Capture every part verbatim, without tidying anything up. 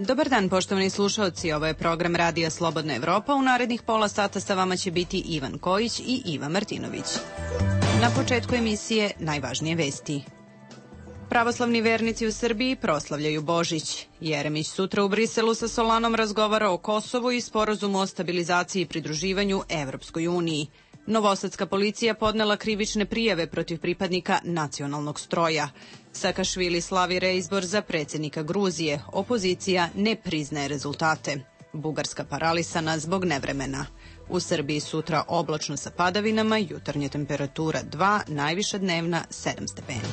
Dobar dan, poštovani slušaoci, ovo je program Radija Slobodna Evropa. U narednih pola sata sa vama će biti Ivan Kojić i Iva Martinović. Na početku emisije najvažnije vesti. Pravoslavni vernici u Srbiji proslavljaju Božić. Jeremić sutra u Briselu sa Solanom razgovara o Kosovu i sporazumu o stabilizaciji i pridruživanju Evropskoj uniji. Novosadska policija podnela krivične prijave protiv pripadnika nacionalnog stroja. Sakašvili slavi reizbor za predsjednika Gruzije. Opozicija ne priznaje rezultate. Bugarska paralisana zbog nevremena. U Srbiji sutra oblačno sa padavinama, jutarnja temperatura dva, najviša dnevna sedam stepeni.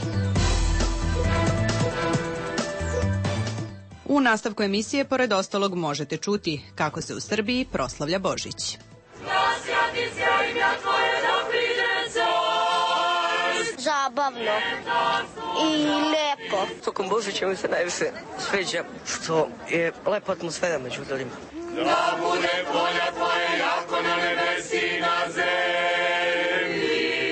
U nastavku emisije, pored ostalog, možete čuti kako se u Srbiji proslavlja Božić. Zabavno i lepo. Tokom Božića mi se najviše sviđa što je lepa atmosfera među ljudima. Da bude volja tvoja jako na nebesi na zemlji.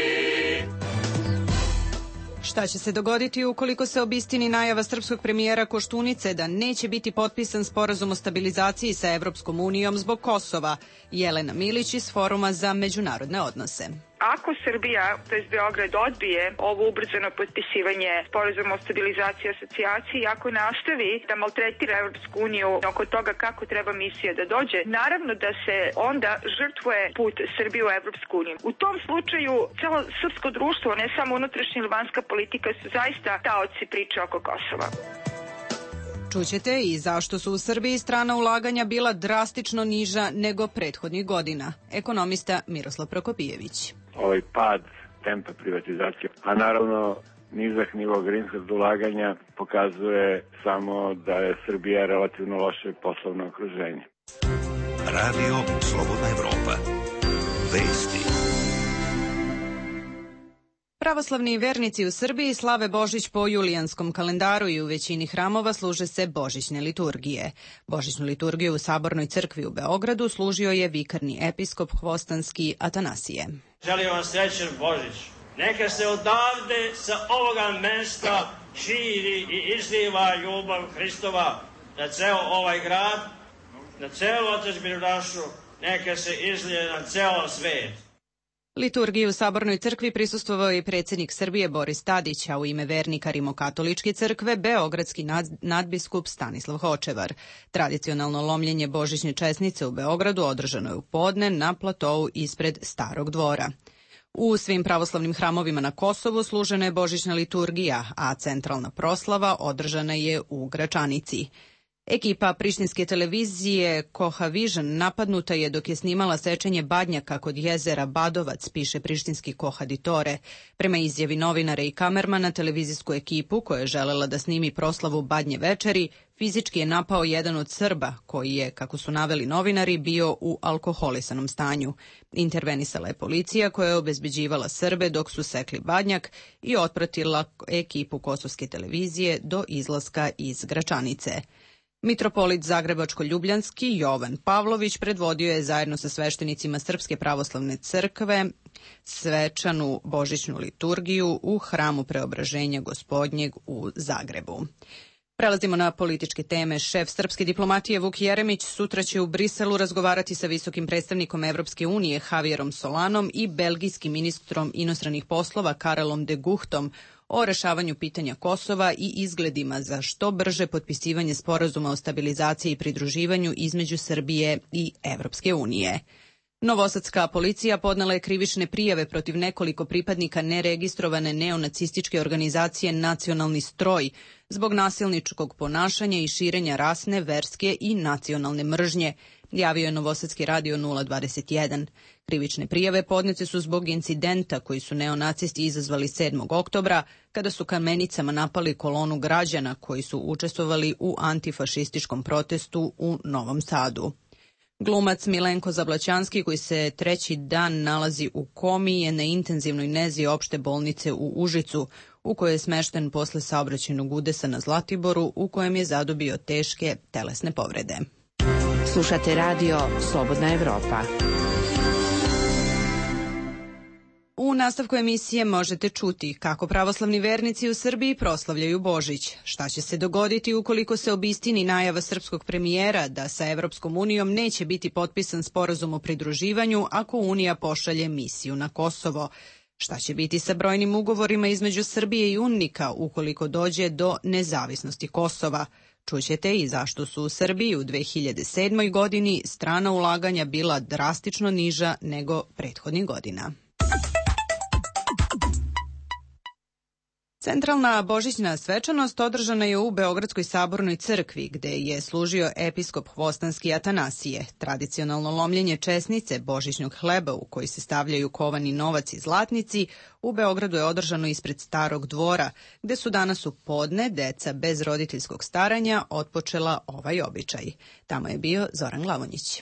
Šta će se dogoditi ukoliko se obistini najava srpskog premijera Koštunice da neće biti potpisan sporazum o stabilizaciji sa Evropskom unijom zbog Kosova? Jelena Milić iz Foruma za međunarodne odnose. Ako Srbija, to jest Beograd, odbije ovo ubrzano potpisivanje sporazuma o stabilizaciji i asocijaciji, ako nastavi da maltretira Evropsku uniju oko toga kako treba misija da dođe, naravno da se onda žrtvuje put Srbije u Evropsku uniju. U tom slučaju celo srpsko društvo, ne samo unutrašnja ili vanjska politika, su zaista taoci priče oko Kosova. Čućete i zašto su u Srbiji strana ulaganja bila drastično niža nego prethodnih godina. Ekonomista Miroslav Prokopijević. Ovaj pad tempa privatizacije, a naravno nizak nivo greenfield ulaganja pokazuje samo da je Srbija relativno loše poslovno okruženje. Radio Slobodna Evropa. Vesti. Pravoslavni vernici u Srbiji slave Božić po julijanskom kalendaru i u većini hramova služe se božićne liturgije. Božićnu liturgiju u Sabornoj crkvi u Beogradu služio je vikarni episkop Hvostanski Atanasije. Želim vam srećan Božić. Neka se odavde sa ovoga mesta širi i izliva ljubav Hristova na ceo ovaj grad, na celu otadžbinu našu, neka se izlije na ceo svet. Liturgiji u Sabornoj crkvi prisustvovao je predsjednik Srbije Boris Tadić, a u ime vernika Rimokatoličke crkve beogradski nadbiskup Stanislav Hočevar. Tradicionalno lomljenje božićne česnice u Beogradu održano je u podne na platou ispred Starog dvora. U svim pravoslavnim hramovima na Kosovu služena je božićna liturgija, a centralna proslava održana je u Gračanici. Ekipa prištinske televizije Koha Vision napadnuta je dok je snimala sečenje badnjaka kod jezera Badovac, piše prištinski Koha Ditore. Prema izjavi novinara i kamermana, televizijsku ekipu koja je želela da snimi proslavu Badnje večeri, fizički je napao jedan od Srba, koji je, kako su naveli novinari, bio u alkoholisanom stanju. Intervenisala je policija koja je obezbeđivala Srbe dok su sekli badnjak i otpratila ekipu kosovske televizije do izlaska iz Gračanice. Mitropolit Zagrebačko-Ljubljanski Jovan Pavlović predvodio je zajedno sa sveštenicima Srpske pravoslavne crkve svečanu božićnu liturgiju u hramu Preobraženja Gospodnjeg u Zagrebu. Prelazimo na političke teme. Šef srpske diplomatije Vuk Jeremić sutra će u Briselu razgovarati sa visokim predstavnikom Evropske unije Javierom Solanom i belgijskim ministrom inostranih poslova Karelom de Guchtom o rešavanju pitanja Kosova i izgledima za što brže potpisivanje sporazuma o stabilizaciji i pridruživanju između Srbije i Evropske unije. Novosadska policija podnela je krivične prijave protiv nekoliko pripadnika neregistrovane neonacističke organizacije Nacionalni stroj zbog nasilničkog ponašanja i širenja rasne, verske i nacionalne mržnje, javio je Novosadski radio nula dvadeset jedan. Krivične prijave podnete su zbog incidenta koji su neonacisti izazvali sedmog oktobra, kada su kamenicama napali kolonu građana koji su učestvovali u antifašističkom protestu u Novom Sadu. Glumac Milenko Zablaćanski, koji se treći dan nalazi u komi, je na intenzivnoj nezi opšte bolnice u Užicu, u kojoj je smešten posle saobraćajnog udesa na Zlatiboru, u kojem je zadobio teške telesne povrede. Slušate radio Slobodna Evropa. U nastavku emisije možete čuti kako pravoslavni vernici u Srbiji proslavljaju Božić, šta će se dogoditi ukoliko se obistini najava srpskog premijera da sa Evropskom unijom neće biti potpisan sporazum o pridruživanju ako Unija pošalje misiju na Kosovo. Šta će biti sa brojnim ugovorima između Srbije i UNMIK-a ukoliko dođe do nezavisnosti Kosova? Čućete i zašto su u Srbiji u dve hiljade sedmoj. godini strana ulaganja bila drastično niža nego prethodnih godina. Centralna božićna svečanost održana je u Beogradskoj sabornoj crkvi, gde je služio episkop Hvostanski Atanasije. Tradicionalno lomljenje česnice božićnog hleba u koji se stavljaju kovani novac i zlatnici u Beogradu je održano ispred Starog dvora, gde su danas u podne deca bez roditeljskog staranja otpočela ovaj običaj. Tamo je bio Zoran Glavonjić.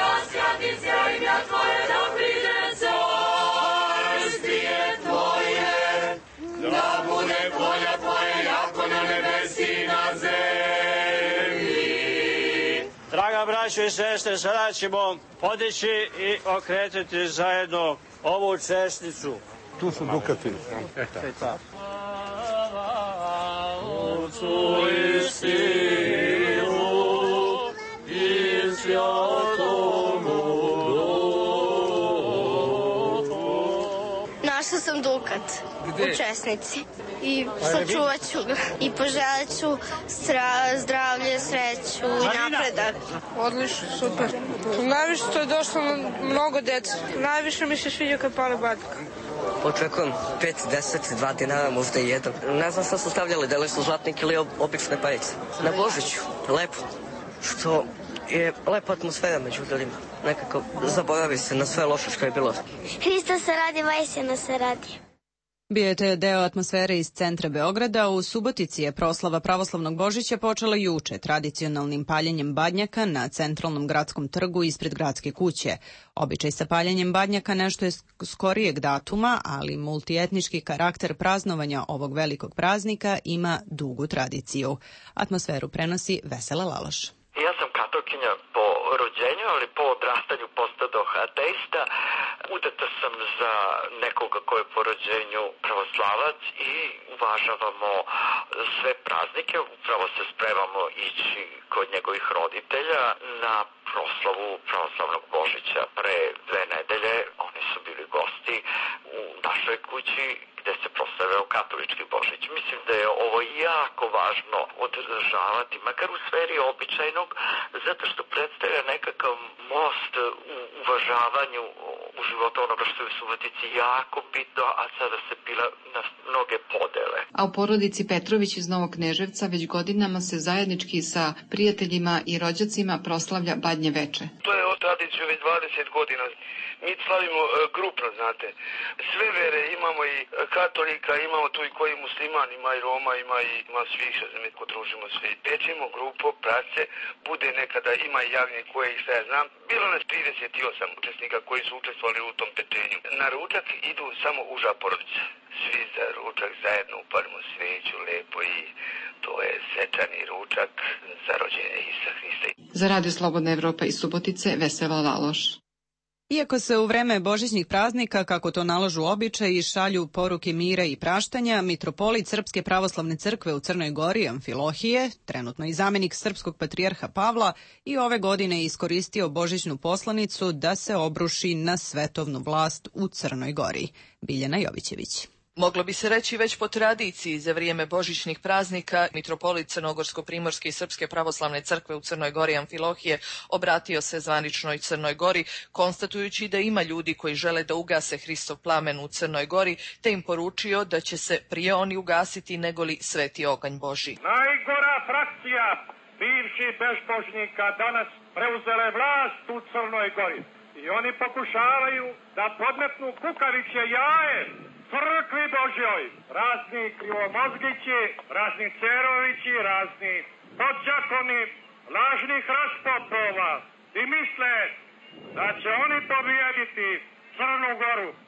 Da bude volja tvoja jako na nebesi i na zemlji. Draga braćo i sestre, sada ćemo podići i okretati zajedno ovu česnicu. Tu su dukati. Otcu i Sinu i Svjatomu Duhu. Našla sam dukat. U česnici. I sačuvat ću ga. I poželit ću zdravlje, sreću i napredak. Odlično, super. Najviše to je došlo mnogo deca. Najviše mi se sviđa kad pale batka. Očekujem pet, deset, dva dinara, možda i jedan. Ne znam šta su stavljali, da li su zlatnik ili obične pajice. Na Božiću, lepo. Što je lepa atmosfera među ljudima. Nekako zaboravi se na sve loše što je bilo. Hristos se radi, Vajsina se radi. Bio je deo atmosfere iz centra Beograda. U Subotici je proslava pravoslavnog Božića počela juče tradicionalnim paljenjem badnjaka na centralnom gradskom trgu ispred gradske kuće. Običaj sa paljenjem badnjaka nešto je skorijeg datuma, ali multietnički karakter praznovanja ovog velikog praznika ima dugu tradiciju. Atmosferu prenosi Vesela Laloš. Ja sam katolkinja po rođenju, ali po odrastanju postadoh ateista. Udata sam za nekoga ko je po rođenju pravoslavac i uvažavamo sve praznike. Upravo se spremamo ići kod njegovih roditelja na proslavu pravoslavnog Božića. Pre dve nedelje oni su bili gosti u našoj kući gde se proslavljao katolički Božić. Mislim da je ovo jako važno održavati, makar u sferi običajnog, zato što predstavlja nekakav most u uvažavanju u životu onoga što je u Subotici jako bitno, a sada se bila na mnoge podele. A u porodici Petrović iz Novog Kneževca već godinama se zajednički sa prijateljima i rođacima proslavlja Badnje veče. To je od tradiciju već dvadeset godina. Mi slavimo e, grupno, znate. Sve vere, imamo i katolika, imamo tu i koji musliman, ima i Roma, ima i ima svih, što mi družimo sve. Pečemo grupo, prace, bude nekada, ima i javni koji, šta ja znam, bilo nas trideset osam učesnika koji su učestvovali u tom pečenju. Na ručak idu samo uža porodica. Svi za ručak zajedno upalimo sveću, lepo, i to je svečani ručak za rođenje Isusa Hrista. Za Radio Slobodna Evropa iz Subotice, Vesela Laloš. Iako se u vreme božićnih praznika, kako to nalažu običaji, šalju poruke mira i praštanja, mitropolit Srpske pravoslavne crkve u Crnoj Gori, Amfilohije, trenutno i zamenik srpskog patrijarha Pavla, i ove godine iskoristio božićnu poslanicu da se obruši na svetovnu vlast u Crnoj Gori. Biljana Jovićević. Moglo bi se reći već po tradiciji, za vrijeme božićnih praznika mitropolit Crnogorsko-primorske i Srpske pravoslavne crkve u Crnoj Gori Amfilohije obratio se zvaničnoj Crnoj Gori, konstatujući da ima ljudi koji žele da ugase Hristov plamen u Crnoj Gori, te im poručio da će se prije oni ugasiti negoli sveti oganj Božji. Najgora frakcija bivših bezbožnika danas preuzele vlast u Crnoj Gori i oni pokušavaju da podmetnu kukaviće jaje crkvi Božjoj. Razni krivomozgići, razni cerovići, razni podđakoni, lažnih raspopova i misle da će oni pobijediti Crnu Goru.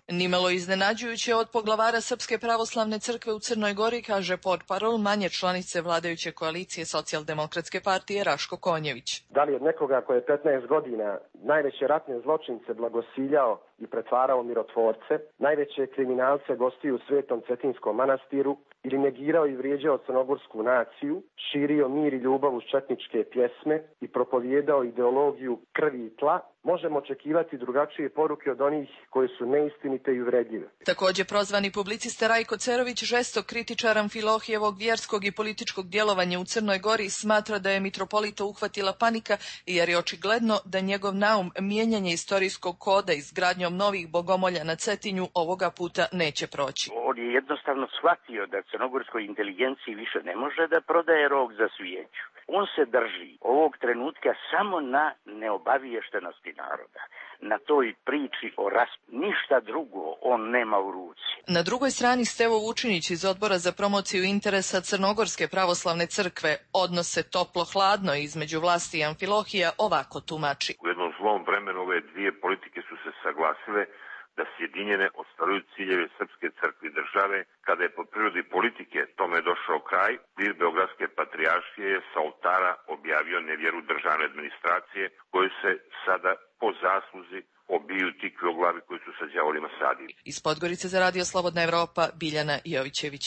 Nimalo iznenađujuće od poglavara Srpske pravoslavne crkve u Crnoj Gori, kaže portparol manje članice vladajuće koalicije Socijaldemokratske partije Raško Konjević. Da li od nekoga koji je petnaest godina najveće ratne zločince blagosiljao i pretvarao u mirotvorce, najveće kriminalce gostio u Svetom Cetinskom manastiru ili negirao i vrijeđao crnogorsku naciju, širio mir i ljubav uz četničke pjesme i propovijedao ideologiju krvi i tla, možemo očekivati drugačije poruke od onih koje su neistinite i uvredljive. Također prozvani publicista Rajko Cerović, žestok kritičar Amfilohijevog vjerskog i političkog djelovanja u Crnoj Gori, smatra da je mitropolita uhvatila panika jer je očigledno da njegov naum mijenjanje istorijskog koda izgradnjom novih bogomolja na Cetinju ovoga puta neće proći. On je jednostavno shvatio da crnogorskoj inteligenciji više ne može da prodaje rog za svijeću. On se drži ovog trenutka samo na neobaviještenosti naroda, na toj priči o raspu. Ništa drugo on nema u ruci. Na drugoj strani Stevo Vučinić iz Odbora za promociju interesa Crnogorske pravoslavne crkve odnose toplo-hladno između vlasti i Amfilohija ovako tumači. U jednom zlom vremenu ove dvije politike su se saglasile da sjedinjene ostvaruju ciljeve Srpske crkve i države. Kada je po prirodi politike tome došao kraj, dir Beogradske patrijaršije je sa oltara objavio nevjeru državne administracije koje se sada po zasluzi obiju tikve o glavi koji su sa đavolima sadili. Iz Podgorice za Radio Slobodna Evropa, Biljana Jovićević.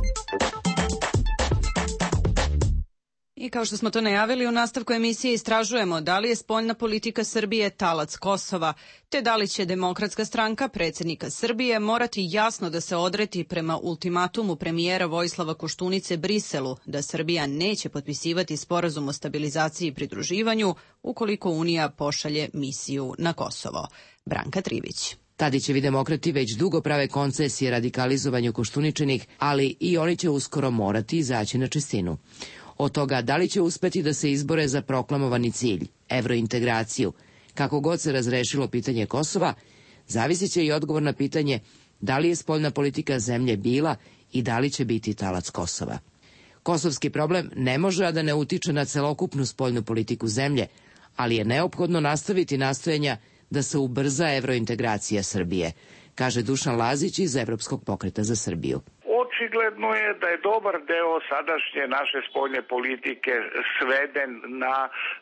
I kao što smo to najavili, u nastavku emisije istražujemo da li je spoljna politika Srbije talac Kosova, te da li će Demokratska stranka predsjednika Srbije morati jasno da se odreti prema ultimatumu premijera Vojislava Koštunice Briselu da Srbija neće potpisivati sporazum o stabilizaciji i pridruživanju ukoliko Unija pošalje misiju na Kosovo. Branka Trivić. Tadićevi demokrati već dugo prave koncesije radikalizovanju Koštuničenih, ali i oni će uskoro morati izaći na čistinu. Od toga da li će uspeti da se izbore za proklamovani cilj, evrointegraciju, kako god se razrešilo pitanje Kosova, zavisit će i odgovor na pitanje da li je spoljna politika zemlje bila i da li će biti talac Kosova. Kosovski problem ne može a da ne utiče na celokupnu spoljnu politiku zemlje, ali je neophodno nastaviti nastojanja da se ubrza evrointegracija Srbije, kaže Dušan Lazić iz Evropskog pokreta za Srbiju. Očigledno je da je dobar deo sadašnje naše spoljne politike sveden na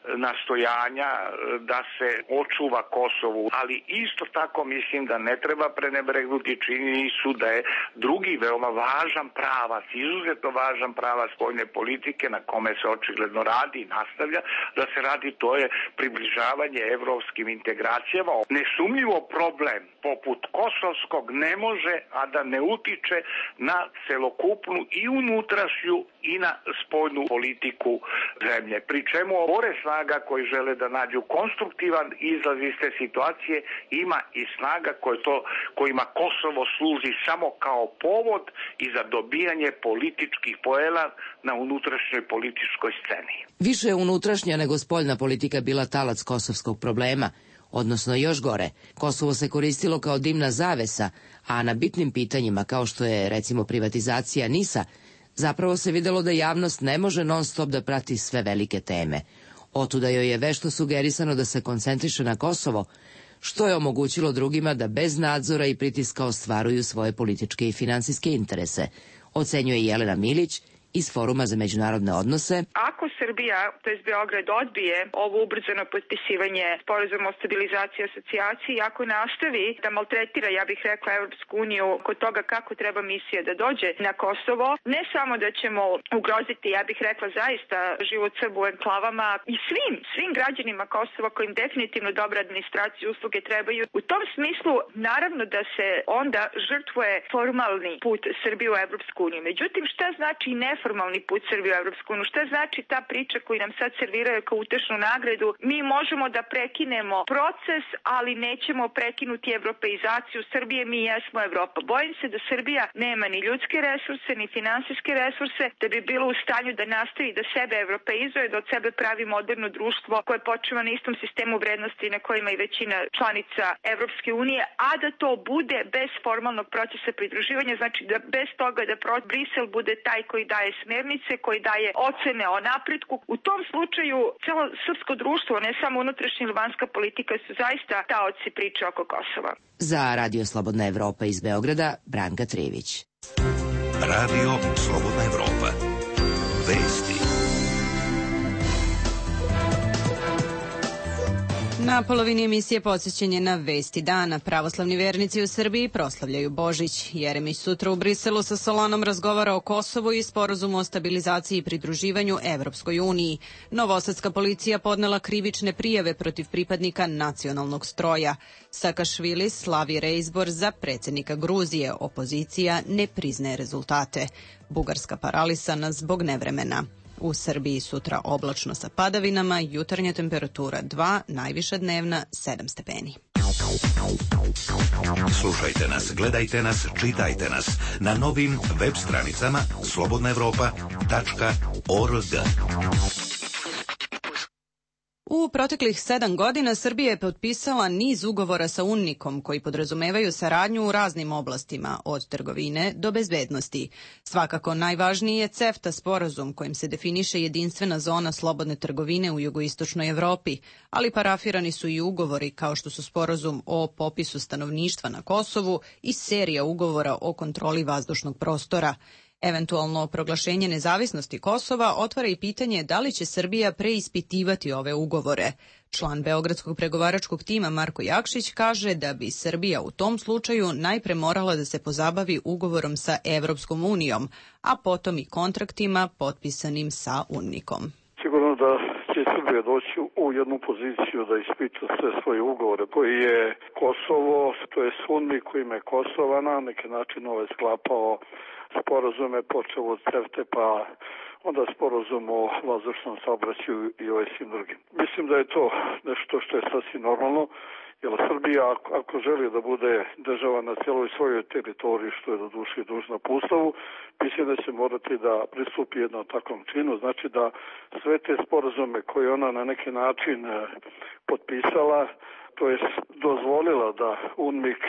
nastojanja da se očuva Kosovu, ali isto tako mislim da ne treba prenebregnuti činjenicu da je drugi veoma važan pravac, izuzetno važan pravac spoljne politike na kome se očigledno radi i nastavlja da se radi, to je približavanje evropskim integracijama. Nesumnjivo problem poput kosovskog ne može, a da ne utiče na celokupnu i unutrašnju i na spoljnu politiku zemlje. Pri čemu pored snaga koji žele da nađu konstruktivan izlaz iz te situacije, ima i snaga koje to, kojima Kosovo služi samo kao povod i za dobijanje političkih poena na unutrašnjoj političkoj sceni. Više je unutrašnja nego spoljna politika bila talac kosovskog problema, odnosno još gore, Kosovo se koristilo kao dimna zavesa, a na bitnim pitanjima kao što je recimo privatizacija NIS-a, zapravo se videlo da javnost ne može non stop da prati sve velike teme. Otuda joj je vešto sugerisano da se koncentriše na Kosovo, što je omogućilo drugima da bez nadzora i pritiska ostvaruju svoje političke i finansijske interese, ocenjuje Jelena Milić iz Foruma za međunarodne odnose. Ako Srbija, to jest Beograd, odbije ovo ubrzano potpisivanje sporazuma o stabilizaciji i asocijaciji, ako nastavi da maltretira, ja bih rekla, Evropsku uniju kod toga kako treba misija da dođe na Kosovo, ne samo da ćemo ugroziti, ja bih rekla, zaista život Srba u enklavama i svim, svim građanima Kosova kojim definitivno dobra administracija i usluge trebaju. U tom smislu, naravno da se onda žrtvuje formalni put Srbije u Evropsku uniju. Međutim, šta znači ne neformalni put Srbije u Evropsku uniju. Šta znači ta priča koju nam sad serviraju kao utešnu nagradu? Mi možemo da prekinemo proces, ali nećemo prekinuti evropeizaciju Srbije, mi jesmo Evropa. Bojim se da Srbija nema ni ljudske resurse, ni finansijske resurse, da bi bilo u stanju da nastavi da sebe evropeizuje, da od sebe pravi moderno društvo koje počeva na istom sistemu vrednosti na kojima i većina članica Evropske unije, a da to bude bez formalnog procesa pridruživanja, znači da bez toga da Brisel bude taj koji daje daje smernice, koji daje ocene o napretku. U tom slučaju celo srpsko društvo, ne samo unutrašnja ili vanjska politika, su zaista taoci priče oko Kosova. Za Radio Slobodna Evropa iz Beograda, Branka Trević. Radio Slobodna Evropa. Vesti. Na polovini emisije podsjećanje na vesti dana. Pravoslavni vernici u Srbiji proslavljaju Božić. Jeremić sutra u Briselu sa Solanom razgovara o Kosovu i sporazumu o stabilizaciji i pridruživanju Evropskoj uniji. Novosadska policija podnela krivične prijave protiv pripadnika nacionalnog stroja. Sakašvili slavi reizbor za predsjednika Gruzije. Opozicija ne priznaje rezultate. Bugarska paralisana zbog nevremena. U Srbiji sutra oblačno sa padavinama, jutarnja temperatura dva, najviša dnevna sedam stepeni. Slušajte nas, gledajte nas, čitajte nas na novim web stranicama slobodna evropa tačka org. U proteklih sedam godina Srbija je potpisala niz ugovora sa UNMIK-om koji podrazumevaju saradnju u raznim oblastima, od trgovine do bezbednosti. Svakako najvažniji je CEFTA sporazum kojim se definiše jedinstvena zona slobodne trgovine u jugoistočnoj Evropi, ali parafirani su i ugovori kao što su sporazum o popisu stanovništva na Kosovu i serija ugovora o kontroli vazdušnog prostora. Eventualno proglašenje nezavisnosti Kosova otvara i pitanje da li će Srbija preispitivati ove ugovore. Član Beogradskog pregovaračkog tima Marko Jakšić kaže da bi Srbija u tom slučaju najpre morala da se pozabavi ugovorom sa Evropskom unijom, a potom i kontraktima potpisanim sa UNMIK-om. Sigurno da će Srbija doći u jednu poziciju da ispita sve svoje ugovore koji je Kosovo, to je UNMIK u ime Kosova, na neki način ovaj sklapao sporazume, počeo od CEFTA pa onda sporazum o vazdušnom saobraćaju i ovaj svim drugim. Mislim da je to nešto što je sasvim normalno, jer Srbija ako, ako želi da bude država na cijeloj svojoj teritoriji, što je do duše dužna po Ustavu, mislim da će morati da pristupi jednom takvom činu, znači da sve te sporazume koje ona na neki način potpisala, to je dozvolila da UNMIK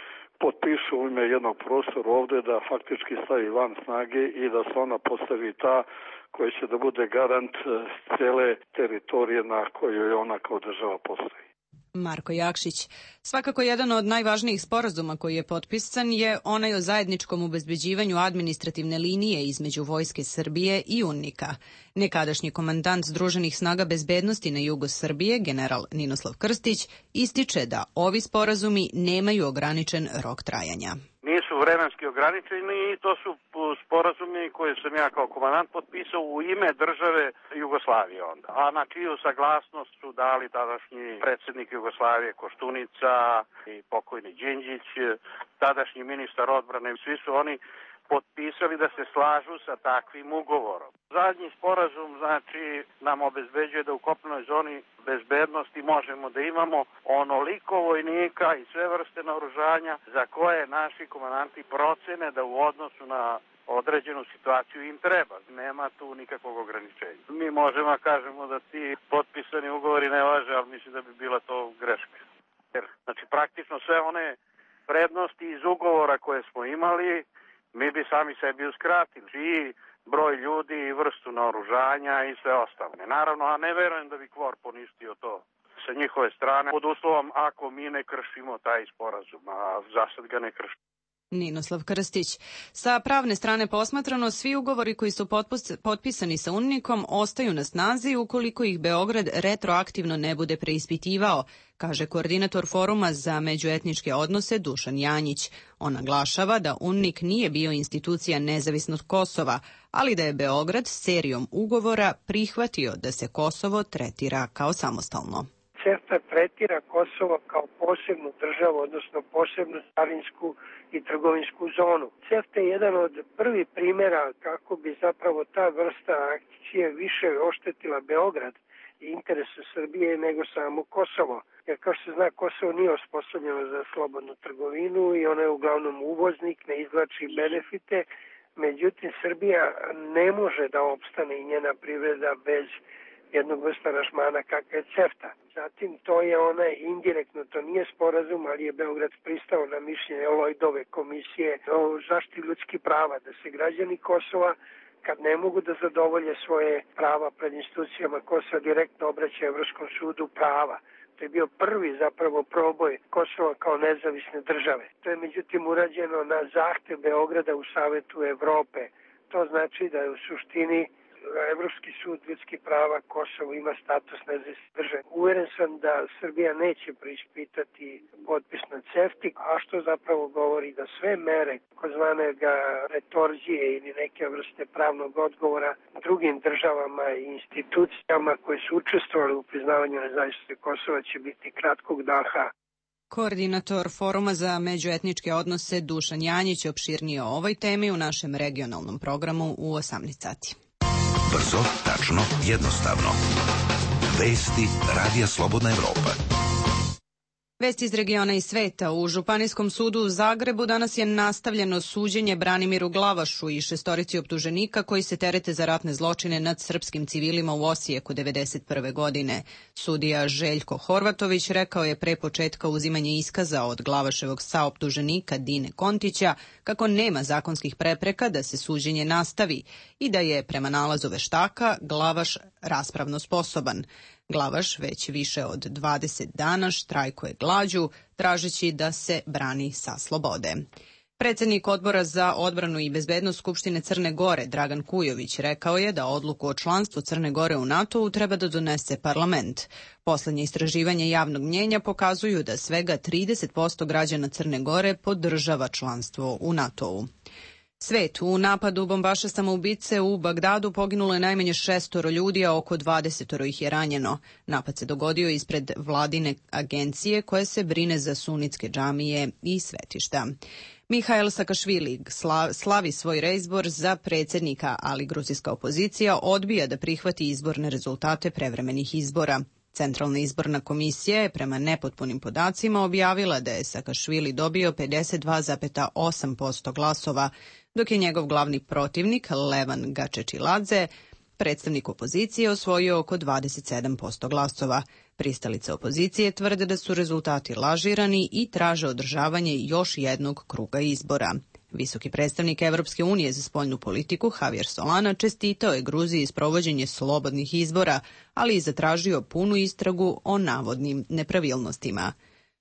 potpišu u ime jednog prostora ovde, da faktički stavi van snage i da se ona postavi ta koja će da bude garant cele teritorije na kojoj ona kao država postoji. Marko Jakšić. Svakako jedan od najvažnijih sporazuma koji je potpisan je onaj o zajedničkom obezbeđivanju administrativne linije između Vojske Srbije i UNMIK-a. Nekadašnji komandant Združenih snaga bezbednosti na jugu Srbije, general Ninoslav Krstić, ističe da ovi sporazumi nemaju ograničen rok trajanja. Nisu vremenski ograničeni i to su sporazumi koje sam ja kao komandant potpisao u ime države Jugoslavije onda. A na čiju saglasnost su dali tadašnji predsjednik Jugoslavije Koštunica i pokojni Đinđić, tadašnji ministar odbrane. Svi su oni potpisali da se slažu sa takvim ugovorom. Zadnji sporazum znači nam obezbeđuje da u kopnenoj zoni bezbednosti možemo da imamo onoliko vojnika i sve vrste naoružanja za koje naši komandanti procene da u odnosu na određenu situaciju im treba. Nema tu nikakvog ograničenja. Mi možemo da kažemo da ti potpisani ugovori ne važe, ali mislim da bi bila to greška. Jer, znači praktično sve one prednosti iz ugovora koje smo imali mi bi sami sebi uskratili i broj ljudi i vrstu naoružanja i sve ostalo. Naravno, a ne verujem da bi KFOR poništio to sa njihove strane, pod uslovom ako mi ne kršimo taj sporazum, a za sad ga ne kršimo. Ninoslav Krstić. Sa pravne strane posmatrano, svi ugovori koji su potpisani sa UNMIK-om ostaju na snazi ukoliko ih Beograd retroaktivno ne bude preispitivao, kaže koordinator Foruma za međuetničke odnose Dušan Janjić. On naglašava da UNMIK nije bio institucija nezavisnog Kosova, ali da je Beograd serijom ugovora prihvatio da se Kosovo tretira kao samostalno. CEFTA tretira Kosovo kao posebnu državu, odnosno posebnu carinsku i trgovinsku zonu. CEFTA je jedan od prvih primjera kako bi zapravo ta vrsta akcije više oštetila Beograd i interese Srbije nego samo Kosovo. Jer kao što se zna, Kosovo nije osposobljeno za slobodnu trgovinu i ona je uglavnom uvoznik, ne izvlači benefite. Međutim, Srbija ne može da opstane i njena privreda bez jednog vrsta aranžmana kakav je CEFTA. Zatim to je onaj indirektno, to nije sporazum, ali je Beograd pristao na mišljenje Lloydove komisije o zaštiti ljudskih prava, da se građani Kosova kad ne mogu da zadovolje svoje prava pred institucijama Kosova, direktno obraća Evropskom sudu prava. To je bio prvi zapravo proboj Kosova kao nezavisne države. To je međutim urađeno na zahtev Beograda u Savetu Evrope. To znači da je u suštini Evropski sud ljudskih prava Kosovo ima status nezavisne države. Uveren sam da Srbija neće preispitati potpis na CEFTA, a što zapravo govori da sve mere, takozvane retorzije ili neke vrste pravnog odgovora drugim državama i institucijama koje su učestvovali u priznavanju nezavisnosti Kosova će biti kratkog daha. Koordinator Foruma za međuetničke odnose Dušan Janjić opširnije o ovoj temi u našem regionalnom programu u osamnaest sati. Brzo, tačno, jednostavno. Vesti Radija Slobodna Evropa. Vesti iz regiona i sveta. U Županijskom sudu u Zagrebu danas je nastavljeno suđenje Branimiru Glavašu i šestorici optuženika koji se terete za ratne zločine nad srpskim civilima u Osijeku devedeset prve godine. Sudija Željko Horvatović rekao je pre početka uzimanja iskaza od Glavaševog saoptuženika Dine Kontića kako nema zakonskih prepreka da se suđenje nastavi i da je prema nalazu veštaka Glavaš raspravno sposoban. Glavaš već više od dvadeset dana štrajkuje glađu, tražeći da se brani sa slobode. Predsednik Odbora za odbranu i bezbednost Skupštine Crne Gore, Dragan Kujović, rekao je da odluku o članstvu Crne Gore u NATO-u treba da donese parlament. Poslednje istraživanje javnog mnjenja pokazuju da svega trideset posto građana Crne Gore podržava članstvo u NATO-u. Svet. U napadu bombaša samoubice u Bagdadu poginulo je najmanje šestoro ljudi, a oko dvadesetoro ih je ranjeno. Napad se dogodio ispred vladine agencije koje se brine za sunitske džamije i svetišta. Mihail Sakašvili slavi svoj reizbor za predsjednika, ali gruzijska opozicija odbija da prihvati izborne rezultate prevremenih izbora. Centralna izborna komisija je prema nepotpunim podacima objavila da je Sakašvili dobio pedeset dva zarez osam posto glasova, dok je njegov glavni protivnik Levan Gačečiladze, predstavnik opozicije, osvojio oko dvadeset sedam posto glasova. Pristalice opozicije tvrde da su rezultati lažirani i traže održavanje još jednog kruga izbora. Visoki predstavnik Evropske unije za spoljnu politiku Javier Solana čestitao je Gruziji sprovođenje slobodnih izbora, ali i zatražio punu istragu o navodnim nepravilnostima.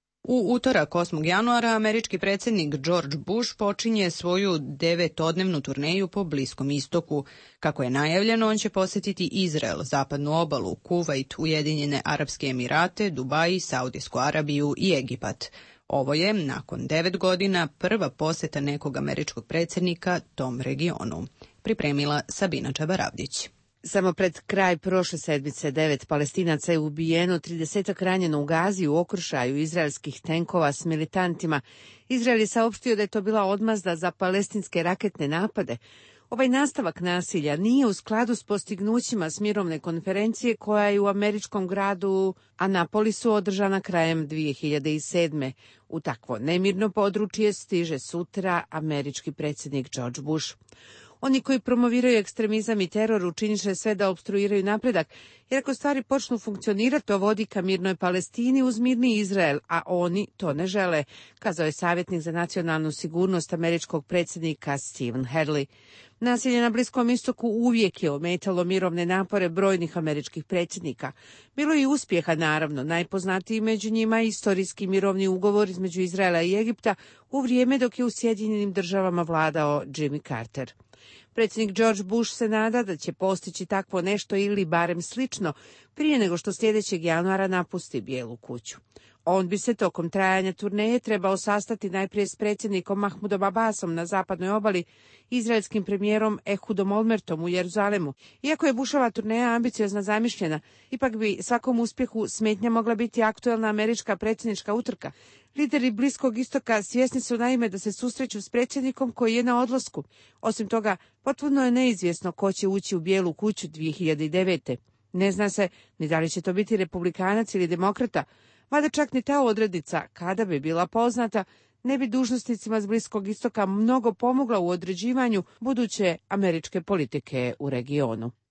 U utorak osmog januara američki predsjednik George Bush počinje svoju devetodnevnu turneju po Bliskom istoku. Kako je najavljeno, on će posjetiti Izrael, zapadnu obalu, Kuvajt, Ujedinjene Arapske Emirate, Dubaj, Saudijsku Arabiju i Egipat. Ovo je, nakon devet godina, prva posjeta nekog američkog predsjednika tom regionu. Pripremila Sabina Čabaravdić. Samo pred kraj prošle sedmice devet Palestinaca je ubijeno, tridesetak ranjeno u Gazi u okršaju izraelskih tenkova s militantima. Izrael je saopštio da je to bila odmazda za palestinske raketne napade. Ovaj nastavak nasilja nije u skladu s postignućima s mirovne konferencije koja je u američkom gradu Anapolisu održana krajem dve hiljade sedme. U takvo nemirno područje stiže sutra američki predsjednik George Bush. Oni koji promoviraju ekstremizam i teror učiniše sve da opstruiraju napredak, jer ako stvari počnu funkcionirati, to vodi ka mirnoj Palestini uz mirni Izrael, a oni to ne žele, kazao je savjetnik za nacionalnu sigurnost američkog predsjednika Stephen Hadley. Nasilje na Bliskom istoku uvijek je ometalo mirovne napore brojnih američkih predsjednika. Bilo je i uspjeha, naravno, najpoznatiji među njima je istorijski mirovni ugovor između Izraela i Egipta u vrijeme dok je u Sjedinjenim državama vladao Jimmy Carter. Predsjednik George Bush se nada da će postići takvo nešto ili barem slično prije nego što sljedećeg januara napusti Bijelu kuću. On bi se tokom trajanja turneje trebao sastati najprije s predsjednikom Mahmudom Abbasom na zapadnoj obali, izraelskim premijerom Ehudom Olmertom u Jeruzalemu. Iako je Bushova turneja ambiciozna zamišljena, ipak bi svakom uspjehu smetnja mogla biti aktuelna američka predsjednička utrka. Lideri Bliskog istoka svjesni su naime da se susreću s predsjednikom koji je na odlasku. Osim toga, potpuno je neizvjesno ko će ući u Bijelu kuću dve hiljade devete. Ne zna se ni da li će to biti republikanac ili demokrata, mada čak ni ta odrednica, kada bi bila poznata, ne bi dužnosnicima s Bliskog istoka mnogo pomogla u određivanju buduće američke politike u regionu.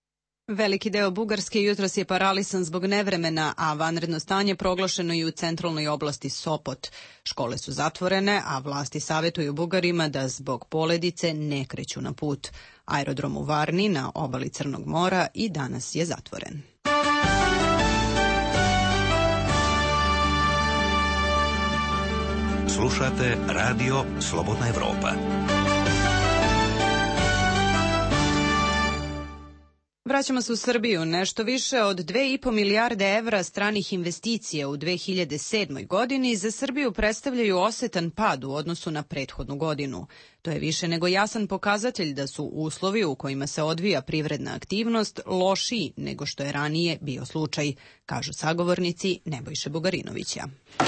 Veliki deo Bugarske jutros je paralisan zbog nevremena, a vanredno stanje proglašeno i u centralnoj oblasti Sopot. Škole su zatvorene, a vlasti savjetuju Bugarima da zbog poledice ne kreću na put. Aerodrom u Varni na obali Crnog mora i danas je zatvoren. Slušate radio Slobodna Evropa. Vraćamo se u Srbiju. Nešto više od dve i po milijarde evra stranih investicija u dve hiljade sedmoj godini za Srbiju predstavljaju osetan pad u odnosu na prethodnu godinu. To je više nego jasan pokazatelj da su uslovi u kojima se odvija privredna aktivnost lošiji nego što je ranije bio slučaj, kažu sagovornici Nebojše Bugarinovića.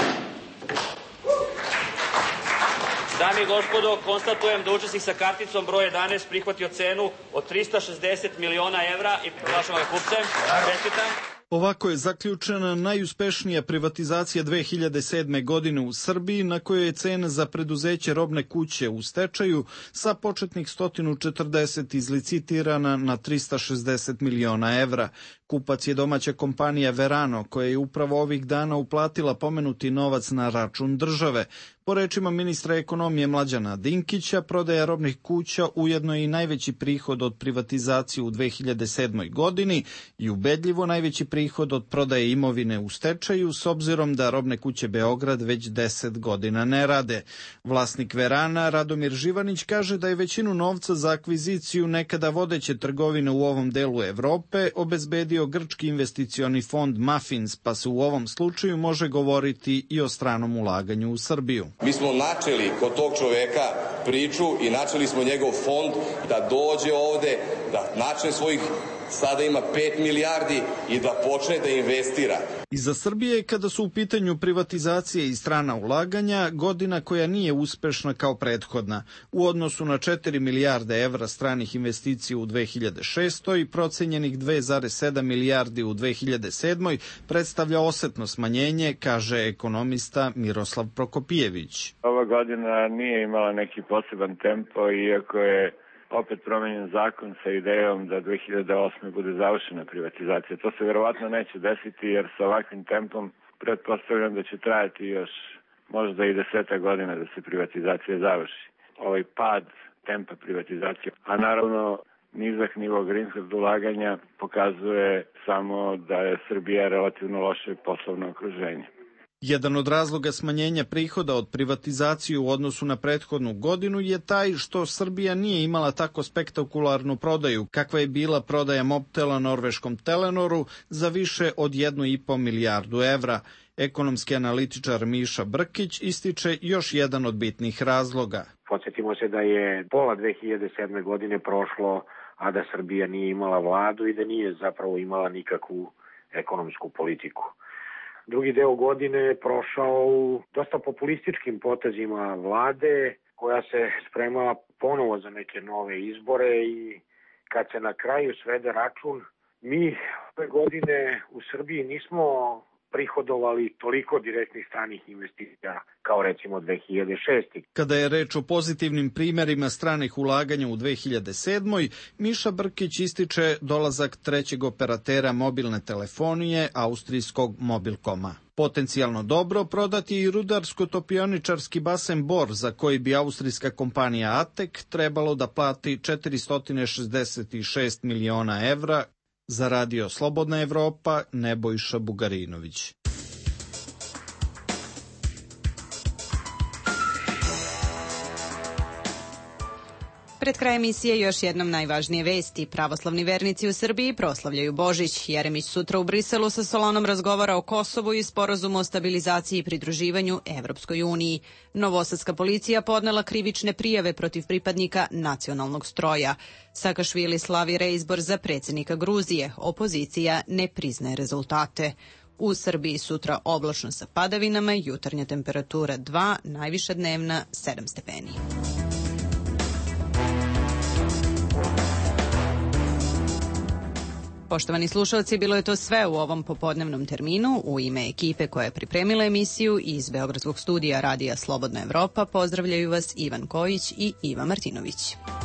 Dame i gospodo, konstatujem da učesnik sa karticom broj jedanaest prihvatio cenu od trista šezdeset miliona evra i proglašavam ga kupcem. Čestitam. Ovako je zaključena najuspešnija privatizacija dve hiljade sedme. godine u Srbiji, na kojoj je cena za preduzeće Robne kuće u stečaju sa početnih sto četrdeset izlicitirana na trista šezdeset miliona evra. Kupac je domaća kompanija Verano, koja je upravo ovih dana uplatila pomenuti novac na račun države. Po rečima ministra ekonomije Mlađana Dinkića, prodaja robnih kuća ujedno je i najveći prihod od privatizacije u dve hiljade sedmoj. godini i ubedljivo najveći prihod od prodaje imovine u stečaju, s obzirom da Robne kuće Beograd već deset godina ne rade. Vlasnik Verana, Radomir Živanić, kaže da je većinu novca za akviziciju nekada vodeće trgovine u ovom delu Evrope obezbedio grčki investicioni fond Mafins, pa se u ovom slučaju može govoriti i o stranom ulaganju u Srbiju. Mi smo načeli kod tog čoveka priču i načeli smo njegov fond da dođe ovde, da načne svojih, sada ima pet milijardi i da počne da investira. I za Srbije, kada su u pitanju privatizacije i strana ulaganja, godina koja nije uspešna kao prethodna. U odnosu na četiri milijarde evra stranih investicija u dve hiljade šestoj. i procenjenih dve zarez sedam milijardi u dve hiljade sedmoj. predstavlja osetno smanjenje, kaže ekonomista Miroslav Prokopijević. Ova godina nije imala neki poseban tempo, iako je opet promenjen zakon sa idejom da dve hiljade osme. bude završena privatizacija. To se verovatno neće desiti, jer sa ovakvim tempom pretpostavljam da će trajati još možda i deseta godina da se privatizacija završi. Ovaj pad tempa privatizacije, a naravno nizak nivo greenfield ulaganja pokazuje samo da je Srbija relativno loše poslovno okruženje. Jedan od razloga smanjenja prihoda od privatizacije u odnosu na prethodnu godinu je taj što Srbija nije imala tako spektakularnu prodaju kakva je bila prodaja Mobtela norveškom Telenoru za više od jednu i po milijardu evra. Ekonomski analitičar Miša Brkić ističe još jedan od bitnih razloga. Podsjetimo se da je pola dve hiljade sedme. godine prošlo, a da Srbija nije imala vladu i da nije zapravo imala nikakvu ekonomsku politiku. Drugi deo godine je prošao u dosta populističkim potezima vlade, koja se spremala ponovo za neke nove izbore i kad se na kraju svede račun, mi ove godine u Srbiji nismo prihodovali toliko direktnih stranih investicija kao recimo dve hiljade šeste. Kada je reč o pozitivnim primerima stranih ulaganja u dve hiljade sedmoj. Miša Brkić ističe dolazak trećeg operatera mobilne telefonije, austrijskog Mobilkoma. Potencijalno dobro prodati i rudarsko-topioničarski basen Bor, za koji bi austrijska kompanija Atek trebalo da plati četiristo šezdeset šest miliona evra, za radio Slobodna Evropa, Nebojša Bugarinović. Pred kraj emisije još jednom najvažnije vesti. Pravoslavni vernici u Srbiji proslavljaju Božić. Jeremić sutra u Briselu sa Solanom razgovara o Kosovu i sporazumu o stabilizaciji i pridruživanju Evropskoj uniji. Novosadska policija podnela krivične prijave protiv pripadnika nacionalnog stroja. Sakašvili slavi reizbor za predsjednika Gruzije. Opozicija ne priznaje rezultate. U Srbiji sutra oblačno sa padavinama, jutarnja temperatura dva, najviša dnevna sedam stepeni. Poštovani slušalci, bilo je to sve u ovom popodnevnom terminu. U ime ekipe koja je pripremila emisiju iz Beogradskog studija Radija Slobodna Evropa pozdravljaju vas Ivan Kojić i Iva Martinović.